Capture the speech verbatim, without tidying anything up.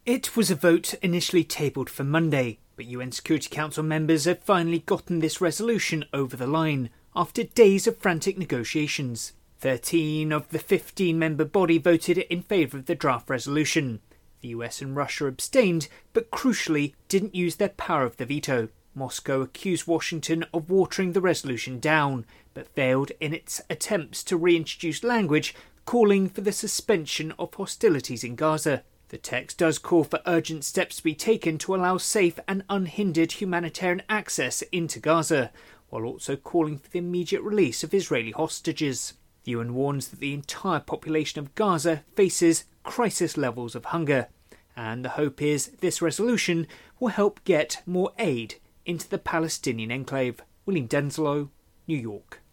It was a vote initially tabled for Monday, but U N Security Council members have finally gotten this resolution over the line after days of frantic negotiations. Thirteen of the fifteen-member body voted in favour of the draft resolution. The U S and Russia abstained, but crucially didn't use their power of the veto. Moscow accused Washington of watering the resolution down, but failed in its attempts to reintroduce language calling for the suspension of hostilities in Gaza. The text does call for urgent steps to be taken to allow safe and unhindered humanitarian access into Gaza, while also calling for the immediate release of Israeli hostages. The U N warns that the entire population of Gaza faces crisis levels of hunger, and the hope is this resolution will help get more aid into the Palestinian enclave. William Denslow, New York.